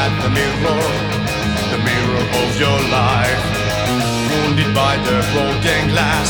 at the mirror of your life. Wounded by the broken glass,